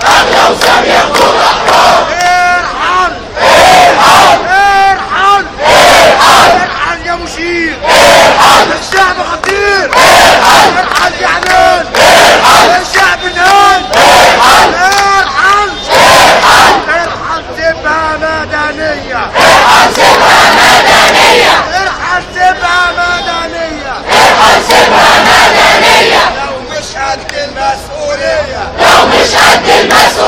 أغلى وسام ياخدوا الأحرار. ارحل ارحل ارحل ارحل ارحل يا مشير. ارحل الشعب خطير. ارحل ارحل يا عنان. ارحل الشعب نان. ارحل ارحل ارحل ارحل سيبها مدنية. ارحل سيبها مدنية. ارحل سيبها مدنية. ارحل سيبها مدنية. لو مش قد المسؤولية. لو مش قد المسؤولية